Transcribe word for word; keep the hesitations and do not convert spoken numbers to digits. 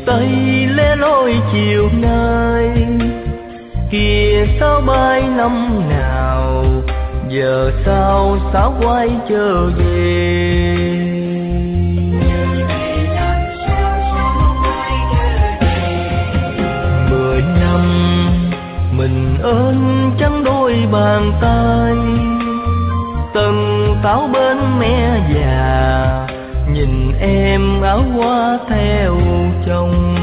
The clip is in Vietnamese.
tay lẻ loi chiều nay. Kìa sao bay năm nào, giờ sao sao quay trở về. Mười năm mình ơn chẳng đôi bàn tay, từng táo bên mẹ già, nhìn em áo hoa theo chồng.